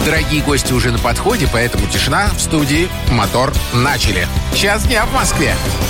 Дорогие гости уже на подходе, поэтому тишина в студии. Мотор начали. Час дня в Москве.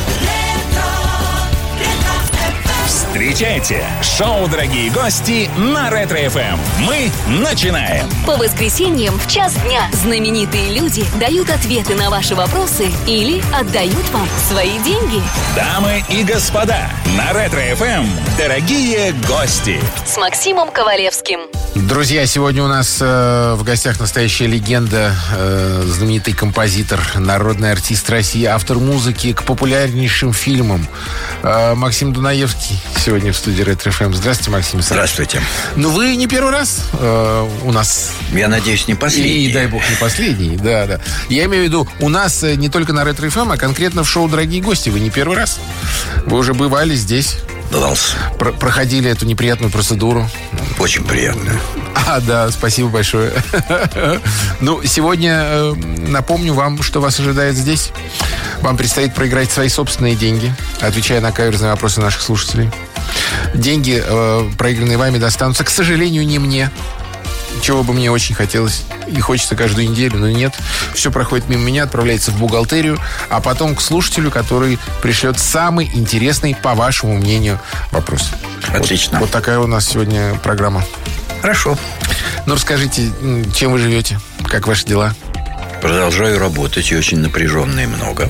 Встречайте, шоу «Дорогие гости» на Ретро-ФМ. Мы начинаем. По воскресеньям в час дня знаменитые люди дают ответы на ваши вопросы или отдают вам свои деньги. Дамы и господа, на Ретро-ФМ «Дорогие гости» С Максимом Ковалевским. Друзья, сегодня у нас в гостях настоящая легенда, знаменитый композитор, народный артист России, автор музыки к популярнейшим фильмам. Максим Дунаевский сегодня в студии Ретро-ФМ. Здравствуйте, Максим. Здравствуйте. Ну, вы не первый раз у нас. Я надеюсь, не последний. И дай бог, не последний, да. Я имею в виду, у нас не только на Ретро-ФМ, а конкретно в шоу «Дорогие гости». Вы не первый раз. Вы уже бывали здесь. Бывался. Проходили эту неприятную процедуру. Очень приятно. Да, спасибо большое. Ну, сегодня напомню вам, что вас ожидает здесь. Вам предстоит проиграть свои собственные деньги, отвечая на каверзные вопросы наших слушателей. Деньги, проигранные вами, достанутся, к сожалению, не мне. Чего бы мне очень хотелось. И хочется каждую неделю, но нет. Все проходит мимо меня, отправляется в бухгалтерию, а потом к слушателю, который пришлет самый интересный, по вашему мнению, вопрос. Отлично. Вот такая у нас сегодня программа. Хорошо. Ну, расскажите, чем вы живете? Как ваши дела? Продолжаю работать, и очень напряженно и много.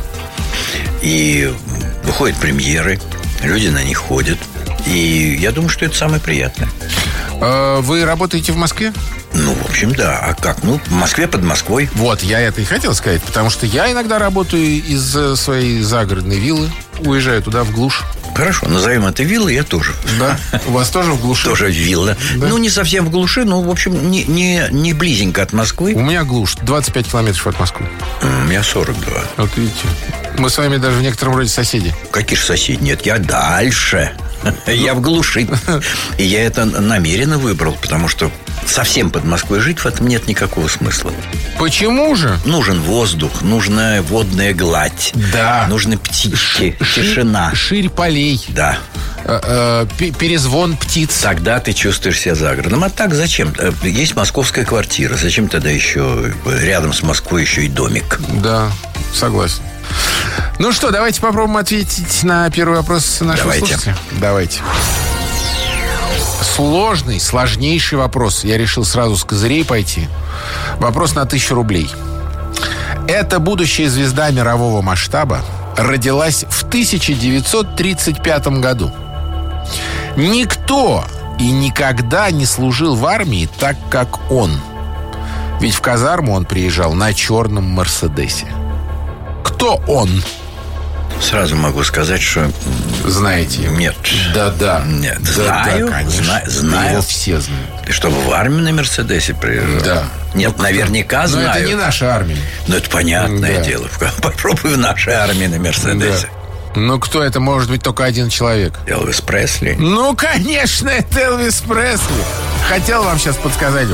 И выходят премьеры, люди на них ходят. И я думаю, что это самое приятное. Вы работаете в Москве? Ну, в общем, да. А как? Ну, в Москве, под Москвой. Вот, я это и хотел сказать, потому что я иногда работаю из своей загородной виллы, уезжаю туда в глушь. Хорошо, назовем это виллой, я тоже. Да? У вас тоже в глуши? Тоже вилла. Да? Ну, не совсем в глуши, но, в общем, не близенько от Москвы. У меня глушь, 25 километров от Москвы. У меня 42. Вот видите. Мы с вами даже в некотором роде соседи. Какие же соседи? Нет, я дальше. Я в глуши. И я это намеренно выбрал, потому что совсем под Москвой жить в этом нет никакого смысла. Почему же? Нужен воздух, нужна водная гладь. Да. Нужны птички, тишина. Ширь полей. Да. Перезвон птиц. Тогда ты чувствуешь себя за городом. А так зачем? Есть московская квартира. Зачем тогда еще рядом с Москвой еще и домик? Да, согласен. Ну что, давайте попробуем ответить на первый вопрос нашего слушателя. Давайте. Сложнейший вопрос. Я решил сразу с козырей пойти. Вопрос на 1000 рублей. Эта будущая звезда мирового масштаба родилась в 1935 году. Никто и никогда не служил в армии так, как он. Ведь в казарму он приезжал на черном Мерседесе. Кто он? Сразу могу сказать, что... Знаете? Нет. Да. Нет. Знаю. Да, конечно. Знаю. Его все знают. Ты чтобы в армию на Мерседесе приезжал? Да. Нет, наверняка знаю. Но это не наша армия. Но это понятное дело. Попробуй в нашей армии на Мерседесе. Да. Ну, кто это? Может быть, только один человек. Элвис Пресли. Ну, конечно, это Элвис Пресли. Хотел вам сейчас подсказать.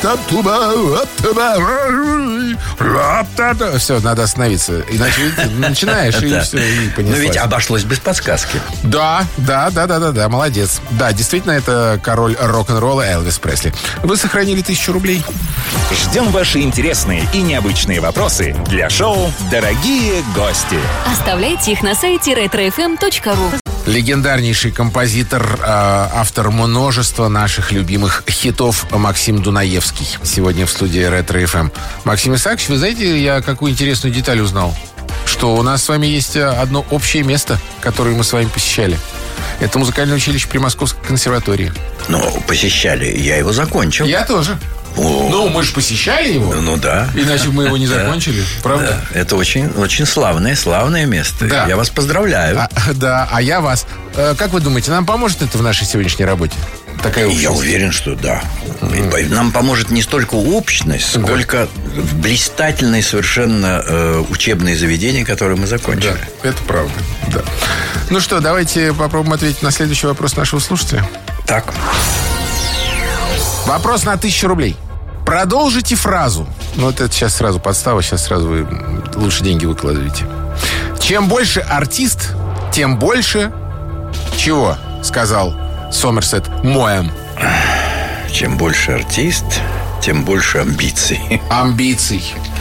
Все, надо остановиться. Иначе начинаешь, и все, и понеслась. Но ведь обошлось без подсказки. Да, молодец. Да, действительно, это король рок-н-ролла Элвис Пресли. Вы сохранили 1000 рублей. Ждем ваши интересные и необычные вопросы для шоу «Дорогие гости». Оставляйте их на сайте retrofm.ru. Легендарнейший композитор, автор множества наших любимых хитов Максим Дунаевский. Сегодня в студии Ретро-ФМ. Максим Исаакович, вы знаете, я какую интересную деталь узнал? Что у нас с вами есть одно общее место, которое мы с вами посещали. Это музыкальное училище при Московской консерватории. Ну, посещали. Я его закончил. Я тоже. Ну, мы же посещали его. Ну, да. Иначе мы его не закончили, правда? Да. Это очень, очень славное место. Да. Я вас поздравляю. А я вас. Как вы думаете, нам поможет это в нашей сегодняшней работе? Такая общность? Я уверен, что да. Нам поможет не столько общность, сколько блистательные совершенно учебные заведения, которые мы закончили. Да, это правда. Да. Ну что, давайте попробуем ответить на следующий вопрос нашего слушателя. Так. Вопрос на 1000 рублей. Продолжите фразу. Ну, вот это сейчас сразу подстава, сейчас сразу вы лучше деньги выкладываете. Чем больше артист, тем больше... Чего? Сказал Сомерсет Моэм. Чем больше артист, тем больше амбиций. Амбиций.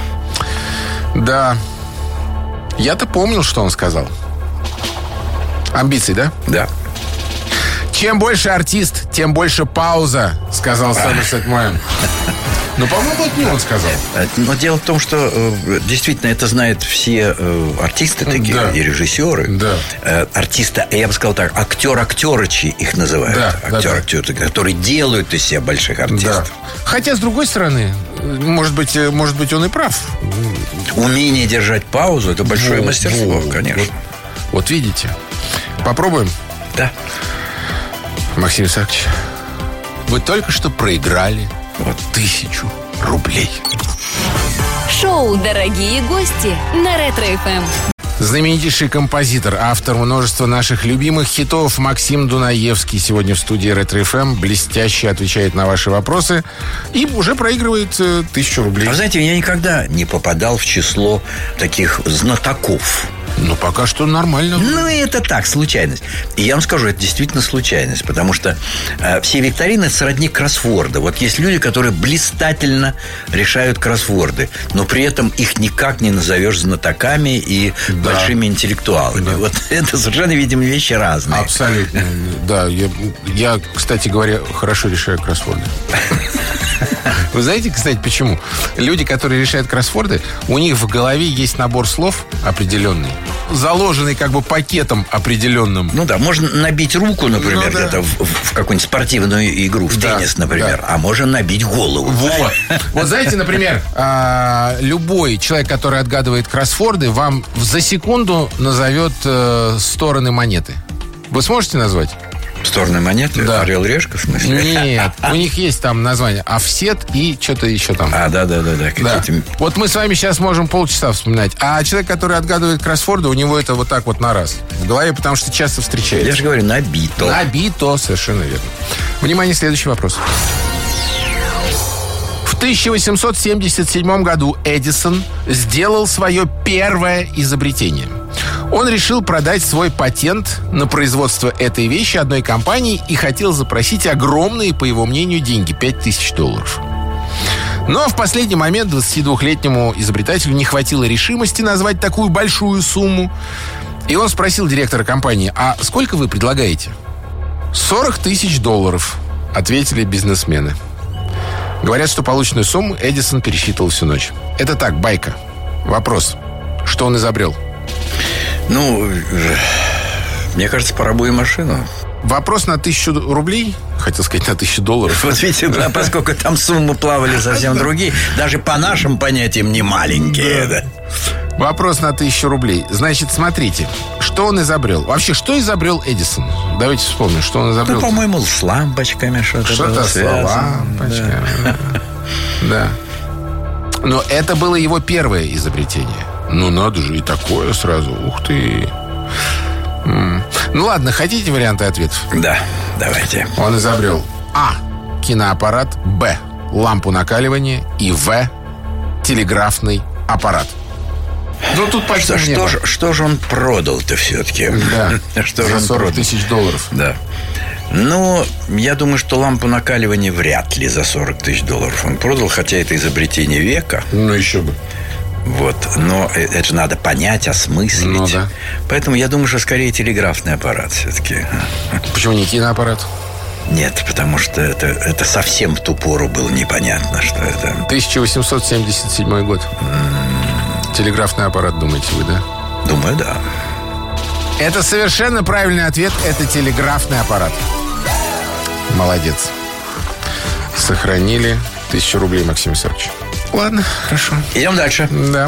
Да. Я-то помнил, что он сказал. Амбиций, да? Да. Чем больше артист, тем больше пауза, сказал Сомерсет Моэм. Ну, по-моему, это не он сказал. Но дело в том, что действительно это знают все артисты такие, да. И режиссеры. Да. Артисты, я бы сказал так, актер-актерычи их называют. Да, актер-актеры, которые делают из себя больших артистов. Да. Хотя, с другой стороны, может быть, он и прав. Умение держать паузу – это большое мастерство, конечно. Вот видите. Попробуем? Да. Максим Исаакович, вы только что проиграли 1000 рублей. Шоу «Дорогие гости» на Ретро-ФМ. Знаменитейший композитор, автор множества наших любимых хитов Максим Дунаевский сегодня в студии Ретро-ФМ блестяще отвечает на ваши вопросы и уже проигрывает 1000 рублей. А знаете, я никогда не попадал в число таких знатоков. Ну, пока что нормально. Ну, это так, случайность. И я вам скажу, это действительно случайность, потому что все викторины сродни кроссворда. Вот есть люди, которые блистательно решают кроссворды, но при этом их никак не назовешь знатоками и большими интеллектуалами. Да. Вот это совершенно, видимо, вещи разные. Абсолютно, да. Я, кстати говоря, хорошо решаю кроссворды. Вы знаете, кстати, почему? Люди, которые решают кроссворды, у них в голове есть набор слов определенный, заложенный как бы пакетом определенным. Ну да, можно набить руку, например, где-то в какую-нибудь спортивную игру, в теннис, например, а можно набить голову. Вот знаете, например, любой человек, который отгадывает кроссворды, вам за секунду назовет стороны монеты. Вы сможете назвать? Стороны монеты? Да. Орел, решка, в смысле? Нет, у них есть там название офсет и что-то еще там. Да. Вот мы с вами сейчас можем полчаса вспоминать. А человек, который отгадывает кроссворды, у него это вот так вот на раз в голове, потому что часто встречается. Я же говорю, набито. Набито, совершенно верно. Внимание, следующий вопрос. В 1877 году Эдисон сделал свое первое изобретение. Он решил продать свой патент на производство этой вещи одной компании и хотел запросить огромные, по его мнению, деньги – $5000. Но в последний момент 22-летнему изобретателю не хватило решимости назвать такую большую сумму. И он спросил директора компании: а сколько вы предлагаете? $40 000, ответили бизнесмены. Говорят, что полученную сумму Эдисон пересчитывал всю ночь. Это так, байка. Вопрос. Что он изобрел? Ну, мне кажется, паровую машину. Вопрос на 1000 рублей. Хотел сказать, на $1000. Вот видите, поскольку там суммы плавали совсем другие, даже по нашим понятиям не маленькие. Да. Вопрос на 1000 рублей. Значит, смотрите, что он изобрел. Вообще, что изобрел Эдисон? Давайте вспомним, что он изобрел. Ну, по-моему, с лампочками что-то с лампочками. Да. Но это было его первое изобретение. Ну, надо же, и такое сразу. Ух ты. Ну, ладно, хотите варианты ответов? Да, давайте. Он изобрел А. Киноаппарат. Б. Лампу накаливания. И В. Телеграфный аппарат. Ну, тут почти что же он продал-то все-таки? Да, что за $40 000. Да. Ну, я думаю, что лампу накаливания вряд ли за $40 000 он продал, хотя это изобретение века. Ну, еще бы. Вот, но это же надо понять, осмыслить. Ну, да. Поэтому я думаю, что скорее телеграфный аппарат все-таки. Почему не киноаппарат? Нет, потому что это совсем в ту пору было непонятно, что это. 1877 год. Телеграфный аппарат, думаете вы, да? Думаю, да. Это совершенно правильный ответ. Это телеграфный аппарат. Молодец. Сохранили 1000 рублей, Максим Исаакович. Ладно, хорошо. Идем дальше. Да.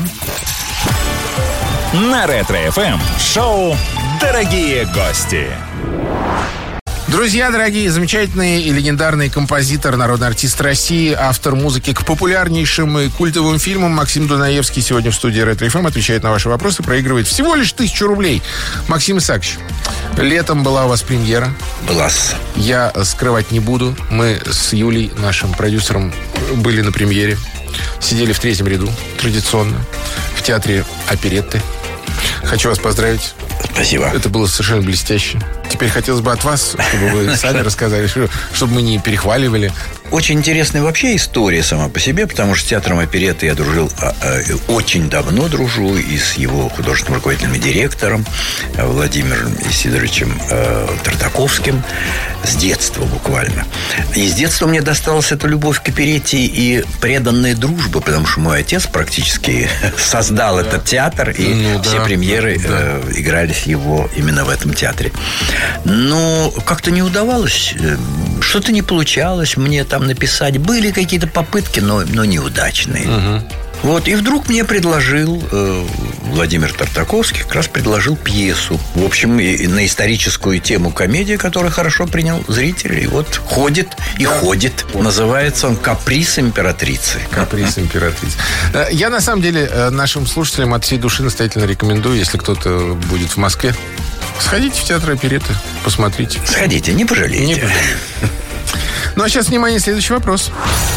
На Ретро-ФМ шоу «Дорогие гости». Друзья дорогие, замечательный и легендарный композитор, народный артист России, автор музыки к популярнейшим и культовым фильмам Максим Дунаевский сегодня в студии Ретро-ФМ отвечает на ваши вопросы, проигрывает всего лишь 1000 рублей. Максим Исаакович, летом была у вас премьера. Была. Я скрывать не буду. Мы с Юлей, нашим продюсером, были на премьере. Сидели в 3-м ряду, традиционно, в театре оперетты. Хочу вас поздравить. Спасибо. Это было совершенно блестяще. теперь хотелось бы от вас, чтобы вы сами рассказали, чтобы мы не перехваливали. Очень интересная вообще история сама по себе, потому что с театром оперетты я дружил, очень давно дружу, и с его художественным руководителем и директором Владимиром Сидоровичем Тартаковским с детства буквально. И с детства мне досталась эта любовь к оперетте и преданная дружба, потому что мой отец практически создал этот театр, и все премьеры игрались его именно в этом театре. Но как-то не удавалось, что-то не получалось мне там написать. Были какие-то попытки, но неудачные. Вот, и вдруг мне предложил Владимир Тартаковский, как раз предложил пьесу. В общем, на историческую тему комедии, которую хорошо принял зритель. И вот ходит и ходит. Называется он «Каприз императрицы». «Каприз императрицы». Я, на самом деле, нашим слушателям от всей души настоятельно рекомендую, если кто-то будет в Москве, сходите в театр оперетты, посмотрите. Сходите, не пожалеете. Не пожалеете. Ну, а сейчас, внимание, следующий вопрос.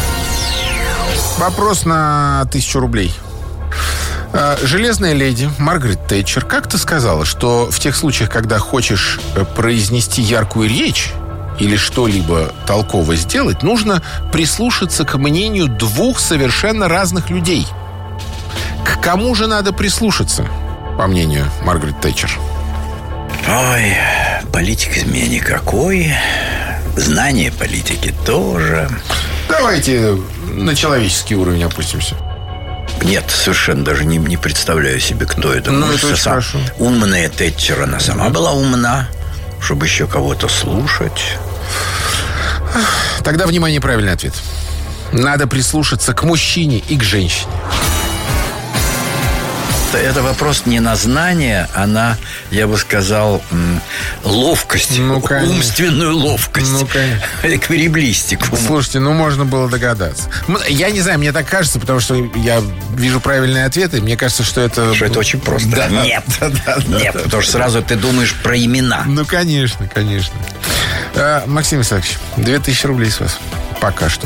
Вопрос на 1000 рублей. Железная леди Маргарет Тэтчер как-то сказала, что в тех случаях, когда хочешь произнести яркую речь или что-либо толково сделать, нужно прислушаться к мнению двух совершенно разных людей. К кому же надо прислушаться, по мнению Маргарет Тэтчер? Ой, политик из меня никакой. Знание политики тоже. Давайте на человеческий уровень опустимся. Нет, совершенно даже не представляю себе, кто это. Ну, это очень хорошо. Умная Тэтчер, она сама была умна, чтобы еще кого-то слушать. Тогда, внимание, правильный ответ. Надо прислушаться к мужчине и к женщине. Это вопрос не на знание, а на, я бы сказал, ловкость, умственную ловкость, эквилибристику. Слушайте, можно было догадаться. Я не знаю, мне так кажется, потому что я вижу правильные ответы. Мне кажется, что это... Что это очень просто. Да, нет, потому что сразу ты думаешь про имена. Ну, конечно. Максим Исаакович, 2000 рублей с вас. Пока что.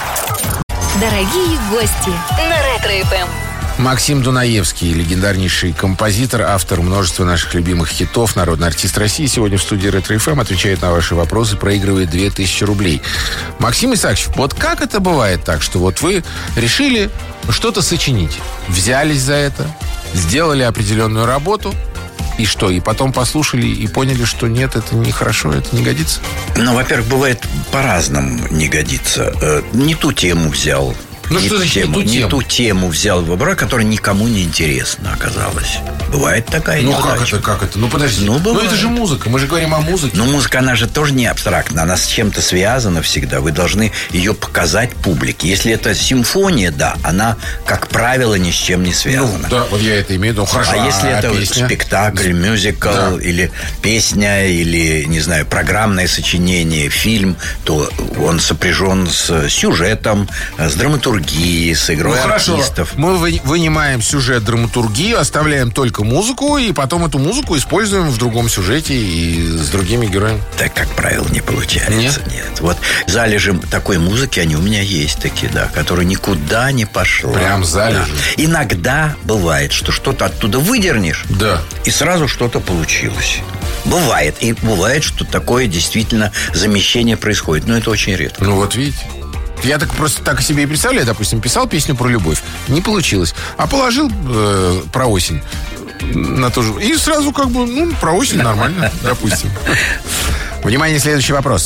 Дорогие гости на Ретро-ФМ. Максим Дунаевский, легендарнейший композитор, автор множества наших любимых хитов, народный артист России, сегодня в студии Ретро-ФМ отвечает на ваши вопросы, проигрывает 2000 рублей. Максим Исаакович, вот как это бывает так, что вот вы решили что-то сочинить, взялись за это, сделали определенную работу, и что? И потом послушали и поняли, что нет, это нехорошо, это не годится? Ну, во-первых, бывает по-разному не годится. Не ту тему взял. Ну, что значит не ту тему взял в оборот, которая никому не интересна оказалась. Бывает такая неудача. Как это? Ну, подожди. Ну, это же музыка. Мы же говорим о музыке. Но музыка, она же тоже не абстрактна. Она с чем-то связана всегда. Вы должны ее показать публике. Если это симфония, да, она, как правило, ни с чем не связана. Ну, да, вот я это имею в виду. Хорошо. А если это песня? Спектакль, мюзикл, или песня, или, не знаю, программное сочинение, фильм, то он сопряжен с сюжетом, с драматургией, с игрой артистов. Мы вынимаем сюжет, драматургию, оставляем только музыку, и потом эту музыку используем в другом сюжете и с другими героями. Так, как правило, не получается. Нет. Вот залежи такой музыки, они у меня есть такие, да, которая никуда не пошла. Прям залежи. Да. Иногда бывает, что что-то оттуда выдернешь, да, и сразу что-то получилось. Бывает. И бывает, что такое действительно замещение происходит. Но это очень редко. Ну, вот видите. Я так просто так себе и представляю. Допустим, писал песню про любовь. Не получилось. А положил про осень на то же. И сразу как бы, про осень нормально, допустим. Внимание, следующий вопрос.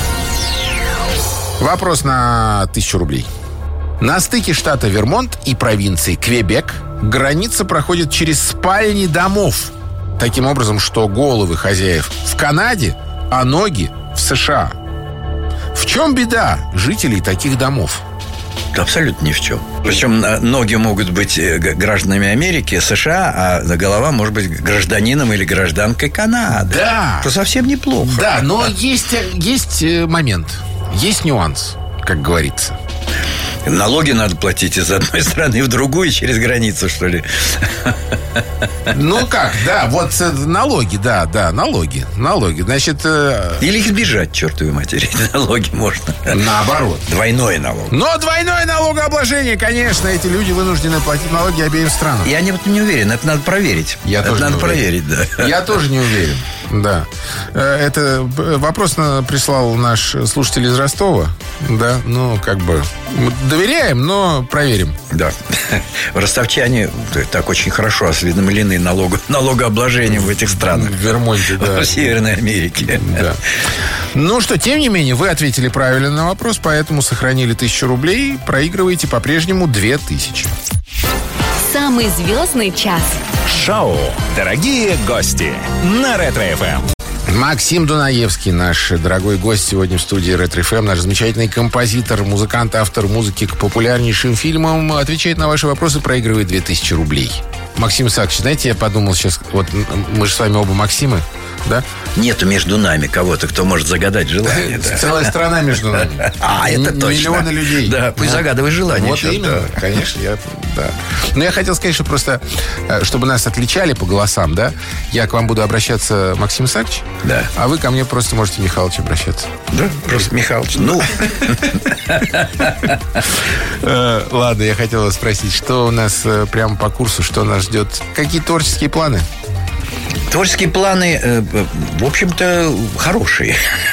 Вопрос на 1000 рублей. На стыке штата Вермонт и провинции Квебек граница проходит через спальни домов. Таким образом, что головы хозяев в Канаде, а ноги в США. В чем беда жителей таких домов? Абсолютно ни в чем. Причем ноги могут быть гражданами Америки, США, а голова может быть гражданином или гражданкой Канады. Да. Что совсем неплохо. Да, но есть момент, есть нюанс, как говорится. Налоги надо платить из одной страны в другую через границу, что ли? Ну как, да, вот налоги, да, налоги. Значит... Или их сбежать, чертовой матери. Налоги можно. Наоборот. Двойной налог. Но двойное налогообложение, конечно, эти люди вынуждены платить налоги обеим странам. Я не уверен, это надо проверить. Надо проверить, да. Я тоже не уверен, да. Это вопрос прислал наш слушатель из Ростова, да, ну, как бы доверяем, но проверим. Да. Ростовчане так очень хорошо осведомлены налогообложением в этих странах. В Вермонте, да. В Северной Америке. Да. Ну что, тем не менее, вы ответили правильно на вопрос, поэтому сохранили 1000 рублей, проигрываете по-прежнему 2000. Самый звездный час. Шоу «Дорогие гости» на Ретро-ФМ. Максим Дунаевский, наш дорогой гость сегодня в студии Ретро-ФМ, наш замечательный композитор, музыкант, автор музыки к популярнейшим фильмам, отвечает на ваши вопросы, проигрывает 2000 рублей. Максим Исаакович, знаете, я подумал сейчас, вот мы же с вами оба Максимы, да? Нету между нами кого-то, кто может загадать желание. Да. Целая страна между нами. Это точно. Миллионы людей. Да, пусть загадывай желание. Вот именно, да. Конечно, да. Но я хотел сказать, что просто, чтобы нас отличали по голосам, да, я к вам буду обращаться, Максим Исаакович, да. А вы ко мне просто можете Михалыч обращаться. Да, просто Михалыч. Ну. Ладно, я хотел вас спросить, что у нас прямо по курсу, что нас ждет? Какие творческие планы? Творческие планы, в общем-то, хорошие.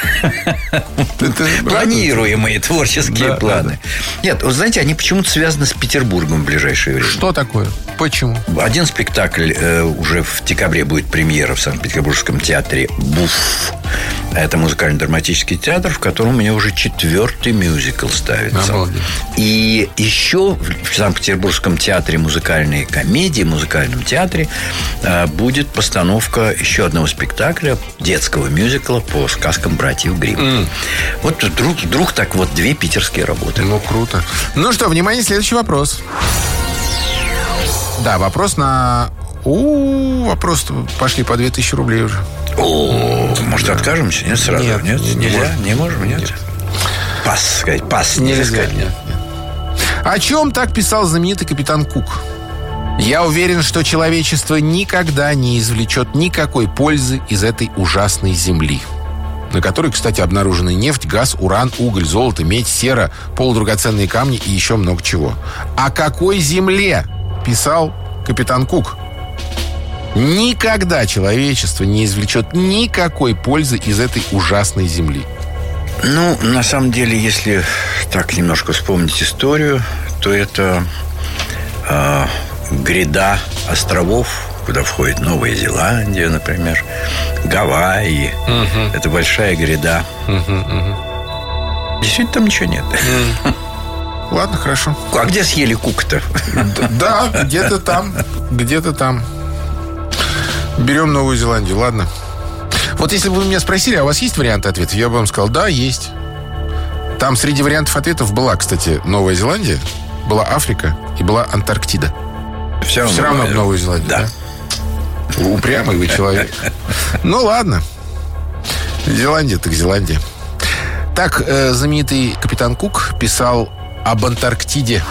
Планируемые творческие планы. Нет, вы знаете, они почему-то связаны с Петербургом в ближайшее время. Что такое? Почему? Один спектакль уже в декабре будет премьера в Санкт-Петербургском театре «Буф». Это музыкально-драматический театр, в котором у меня уже 4-й мюзикл ставится. Обалдеть. И еще в Санкт-Петербургском театре музыкальной комедии, музыкальном театре, будет постановка еще одного спектакля, детского мюзикла по сказкам братьев Гримм. Вот вдруг так вот 2 питерские работы. Ну, круто. Ну что, внимание, следующий вопрос. Да, вопрос на... вопрос пошли по 2000 рублей уже. Может, откажемся? Нет, сразу? Нет, нельзя? Не можем? Нет. Пас, сказать, пас. Нельзя. Нет. О чем так писал знаменитый капитан Кук? Я уверен, что человечество никогда не извлечет никакой пользы из этой ужасной земли, на которой, кстати, обнаружены нефть, газ, уран, уголь, золото, медь, сера, полудрагоценные камни и еще много чего. О какой земле писал капитан Кук? Никогда человечество не извлечет никакой пользы из этой ужасной земли. Ну, на самом деле, если так немножко вспомнить историю, то это гряда островов, куда входит Новая Зеландия, например, Гавайи. Это большая гряда. Действительно, там ничего нет. Ладно, хорошо. А где съели Кук-то? Да, где-то там. Берем Новую Зеландию, ладно. Вот если бы вы меня спросили, а у вас есть варианты ответов, я бы вам сказал, да, есть. Там среди вариантов ответов была, кстати, Новая Зеландия, была Африка и была Антарктида. Все равно Новая Зеландия, да? Упрямый вы человек. Ну, ладно. Зеландия так Зеландия. Так, знаменитый капитан Кук писал об Антарктиде.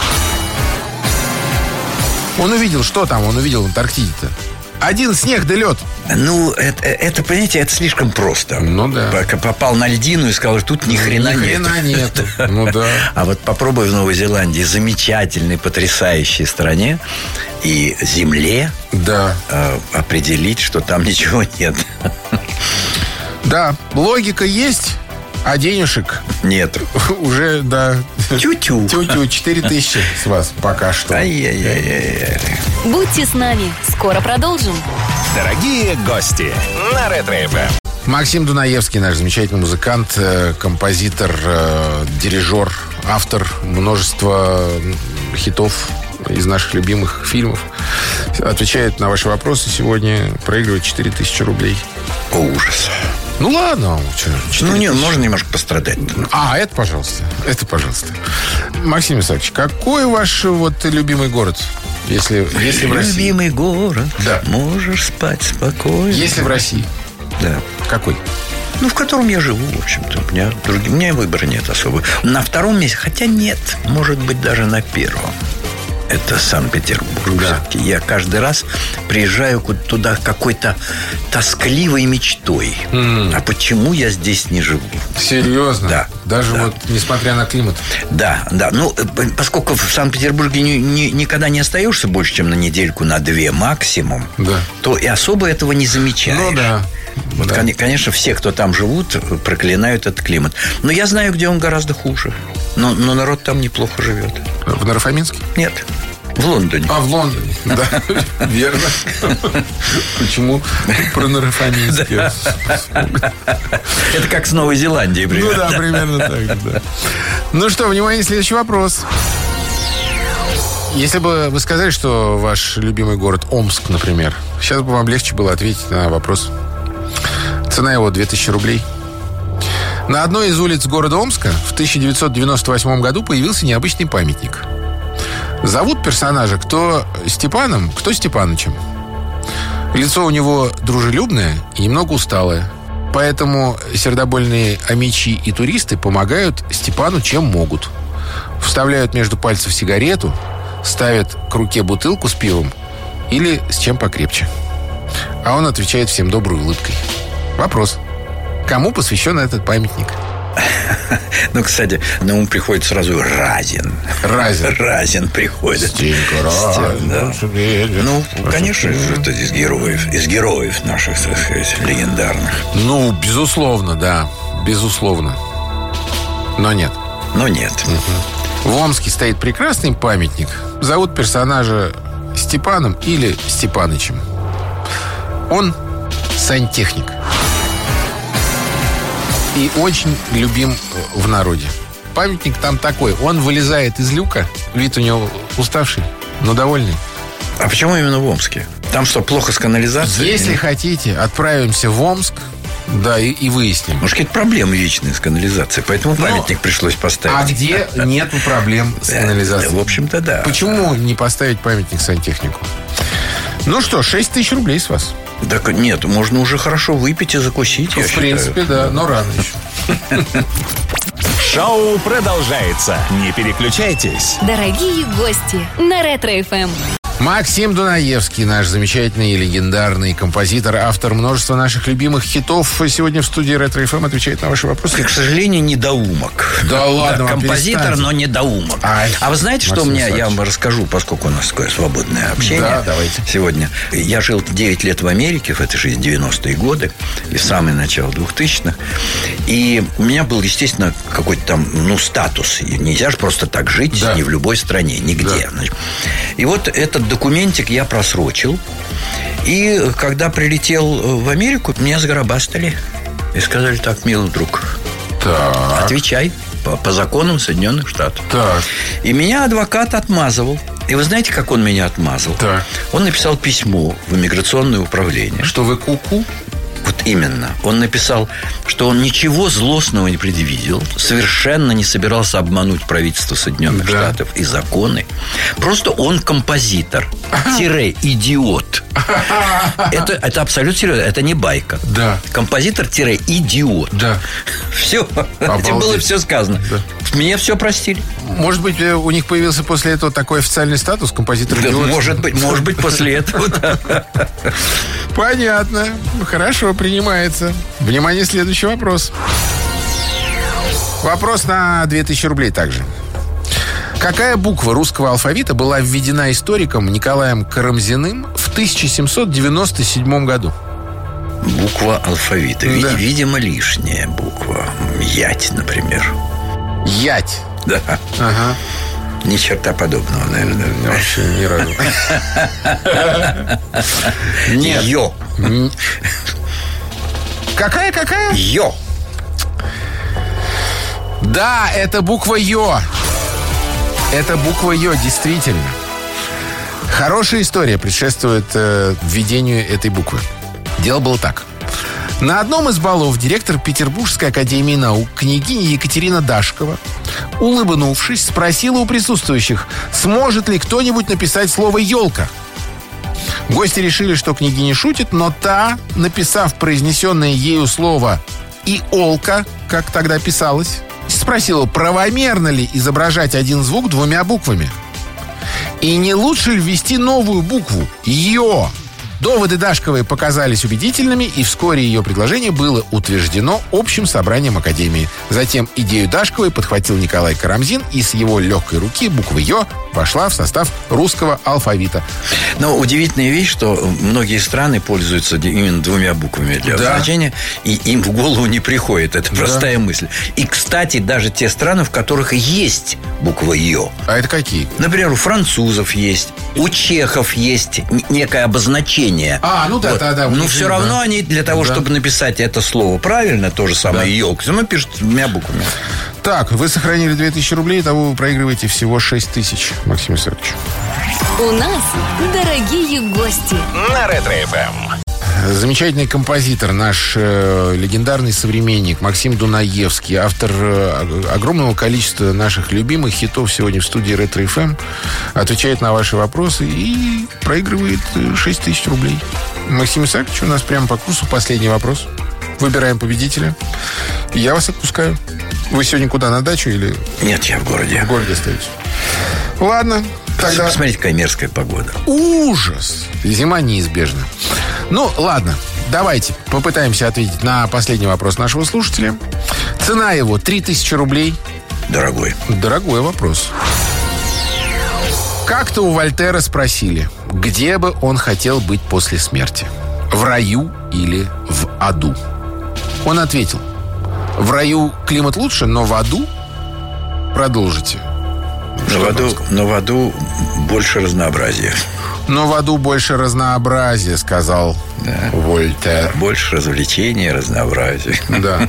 Он увидел, что там он увидел в Антарктиде-то? Один снег да лед. Ну, это, понимаете, это слишком просто. Ну, да. Попал на льдину и сказал, тут ни хрена нет. Ну, да. А вот попробуй в Новой Зеландии, замечательной, потрясающей стране и земле, да, определить, что там ничего нет. Да, логика есть, а денежек нет. Уже, да. Тю-тю. 4000 с вас пока что. Ай-яй-яй-яй. Будьте с нами. Скоро продолжим. Дорогие гости на Ретро-ФМ. Максим Дунаевский, наш замечательный музыкант, композитор, дирижер, автор множества хитов из наших любимых фильмов. Отвечает на ваши вопросы сегодня. Проигрывает 4000 рублей. О, ужас. Ну ладно. Ну нет, можно немножко пострадать. Это пожалуйста. Максим Исаакович, какой ваш любимый город? Если в России. Любимый город. Да. Можешь спать спокойно. Если в России. Да. Какой? Ну, в котором я живу, в общем-то. У меня выбора нет особо. На втором месте, хотя нет, может быть, даже на первом. Это Санкт-Петербург. Да. Все-таки я каждый раз приезжаю туда какой-то тоскливой мечтой. А почему я здесь не живу? Серьезно? Да. Даже да. вот несмотря на климат? Да. Ну, поскольку в Санкт-Петербурге никогда не остаешься больше, чем на недельку, на 2 максимум, Да. то и особо этого не замечаешь. Ну да. Вот, Да. конечно, все, кто там живут, проклинают этот климат. Но я знаю, где он гораздо хуже. Но народ там неплохо живет. В Нарафаминске? Нет, в Лондоне. А, в Лондоне. Да, верно. Почему про Нарафаминске? Это как с Новой Зеландией, Ну примерно. да, примерно так, да. Ну что, внимание, следующий вопрос. Если бы вы сказали, что ваш любимый город Омск, например, сейчас бы вам легче было ответить на вопрос. Цена его 2000 рублей. На одной из улиц города Омска в 1998 году появился необычный памятник. Зовут персонажа кто Степаном, кто Степанычем. Лицо у него дружелюбное и немного усталое. Поэтому сердобольные амичи и туристы помогают Степану чем могут. Вставляют между пальцев сигарету, ставят к руке бутылку с пивом или с чем покрепче. А он отвечает всем доброй улыбкой. Вопрос. Кому посвящен этот памятник? Ну, кстати, на ум приходит сразу Разин. Разин. Разин приходит. Стенька Разин. Да. Ну, конечно, это из героев наших, так сказать, легендарных. Ну, безусловно, да. Безусловно. Но нет. Но нет. В Омске стоит прекрасный памятник. Зовут персонажа Степаном или Степанычем. Он сантехник. И очень любим в народе. Памятник там такой. Он вылезает из люка. Вид у него уставший, но довольный. А почему именно в Омске? Там что, плохо с канализацией? Если хотите, отправимся в Омск. Да, и выясним. Может, какие-то проблемы вечные с канализацией, поэтому памятник пришлось поставить. А где нету проблем с канализацией? В общем-то, да. Почему не поставить памятник сантехнику? Ну что, 6000 рублей с вас. Так нет, можно уже хорошо выпить и закусить, я В принципе, считаю. да, но рано еще. Шоу продолжается. Не переключайтесь. Дорогие гости на Ретро-ФМ. Максим Дунаевский, наш замечательный и легендарный композитор, автор множества наших любимых хитов, сегодня в студии Ретро-ФМ отвечает на ваши вопросы. К сожалению, недоумок. Да ладно вам, композитор, перестаньте. но недоумок. Ай, А вы знаете, что у Максим меня, я Александрович. вам расскажу, поскольку у нас такое свободное общение. Да, давайте. Сегодня. Я жил 9 лет в Америке, в этой жизни 90-е годы, и самое начало 2000-х. И у меня был, естественно, какой-то там, статус. И нельзя же просто так жить Да. ни в любой стране, нигде. Да. И вот этот документик я просрочил. И когда прилетел в Америку, меня сгробастали. И сказали: так, милый друг, Так, отвечай по законам Соединенных Штатов. так, И меня адвокат отмазывал. И вы знаете, как он меня отмазал? так. Он написал письмо в иммиграционное управление. Что вы куку? Вот именно. Он написал, что он ничего злостного не предвидел, совершенно не собирался обмануть правительство Соединенных Да. Штатов и законы. Просто он композитор. Идиот. Это абсолютно серьезно. Это не байка. Да. Композитор-идиот. Да. Все. Обалдеть. Этим было все сказано. Да. Мне все простили. Может быть, у них появился после этого такой официальный статус композитор Да, идиот? может быть, после этого. Да. Понятно. Хорошо, принимается. Внимание, следующий вопрос. Вопрос на 2000 рублей также. Какая буква русского алфавита была введена историком Николаем Карамзиным в 1797 году? Буква алфавита. Да. Видимо, лишняя буква. Ять, например. Ять. Да. Ага. Ни черта подобного, наверное. Вообще ни разу. Нет. Йо. Какая? Йо. Да, это буква Ё. Это буква Ё, действительно. Хорошая история предшествует введению этой буквы. Дело было так. На одном из балов директор Петербургской академии наук княгиня Екатерина Дашкова, улыбнувшись, спросила у присутствующих, сможет ли кто-нибудь написать слово «елка». Гости решили, что княгиня шутит, но та, написав произнесенное ею слово и Олка, как тогда писалось, спросила, правомерно ли изображать один звук двумя буквами. И не лучше ли ввести новую букву «Ё». Доводы Дашковой показались убедительными, и вскоре ее предложение было утверждено общим собранием Академии. Затем идею Дашковой подхватил Николай Карамзин, и с его легкой руки буква «Ё» вошла в состав русского алфавита. Но удивительная вещь, что многие страны пользуются именно двумя буквами для обозначения, и им в голову не приходит. Это простая мысль. И, кстати, даже те страны, в которых есть буква «Ё». А это какие? Например, у французов есть, у чехов есть некое обозначение. Ну да, вот. да. Но все равно они для того, чтобы написать это слово правильно, то же самое «Ё», все равно пишут двумя буквами. Так, вы сохранили 2000 рублей, того вы проигрываете всего 6000, Максим Исаакович. У нас дорогие гости На Ретро-ФМ. Замечательный композитор, наш легендарный современник Максим Дунаевский, автор огромного количества наших любимых хитов, сегодня в студии Ретро-ФМ, отвечает на ваши вопросы и проигрывает 6000 рублей. Максим Исаакович, у нас прямо по курсу последний вопрос. Выбираем победителя. Я вас отпускаю. Вы сегодня куда, на дачу или... Нет, я в городе. В городе остаетесь. Ладно. Тогда... Посмотрите, какая мерзкая погода. Ужас! Зима неизбежна. Ну, ладно. Давайте попытаемся ответить на последний вопрос нашего слушателя. Цена его 3000 рублей. Дорогой. Дорогой вопрос. Как-то у Вольтера спросили, где бы он хотел быть после смерти. В раю или в аду? Он ответил, в раю климат лучше, но в аду... Продолжите. Но в аду больше разнообразия. Но в аду больше разнообразия, сказал Вольтер. Больше развлечений, разнообразия. Да.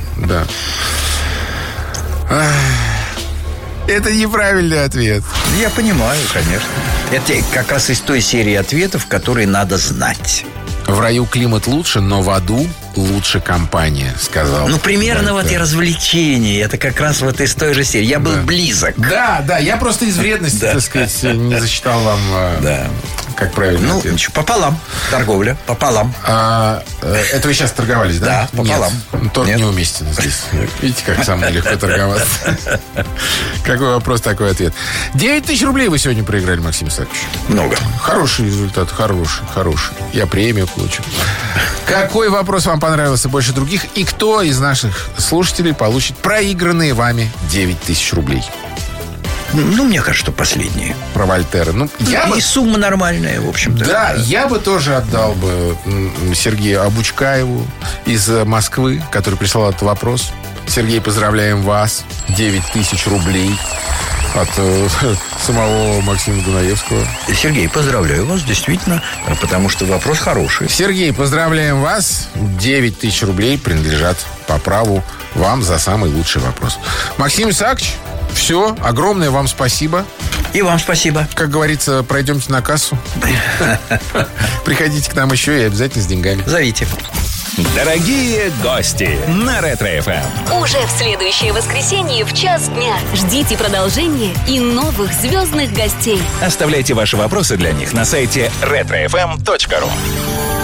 Это неправильный ответ. Я понимаю, конечно. Это как раз из той серии ответов, которые надо знать. В раю климат лучше, но в аду лучше компания, сказал. Ну, примерно Вольтер. вот и развлечения. Это как раз вот из той же серии. Я был близок. Да, я просто из вредности, так сказать, не засчитал вам, как правильно. Ну, пополам. Торговля, пополам. Это вы сейчас торговались, да? Да, пополам. Нет, торг неуместен здесь. Видите, как самое легко торговаться. Какой вопрос, такой ответ. 9000 рублей вы сегодня проиграли, Максим Исаакович. Много. Хороший результат, хороший. Я премию получу. Какой вопрос вам понравился больше других? И кто из наших слушателей получит проигранные вами 9000 рублей? Ну, мне кажется, что последние. Про Вольтера. И сумма нормальная, в общем-то. Да, я бы тоже отдал бы Сергею Обучкаеву из Москвы, который прислал этот вопрос. Сергей, поздравляем вас. 9000 рублей от самого Максима Дунаевского. Сергей, поздравляю вас, действительно, потому что вопрос хороший. Сергей, поздравляем вас. 9000 рублей принадлежат по праву вам за самый лучший вопрос. Максим Исаакович, все, огромное вам спасибо. И вам спасибо. Как говорится, пройдемте на кассу. Приходите к нам еще и обязательно с деньгами. Зовите. Дорогие гости на Ретро-ФМ. Уже в следующее воскресенье в 1:00 дня. Ждите продолжения и новых звездных гостей. Оставляйте ваши вопросы для них на сайте retrofm.ru.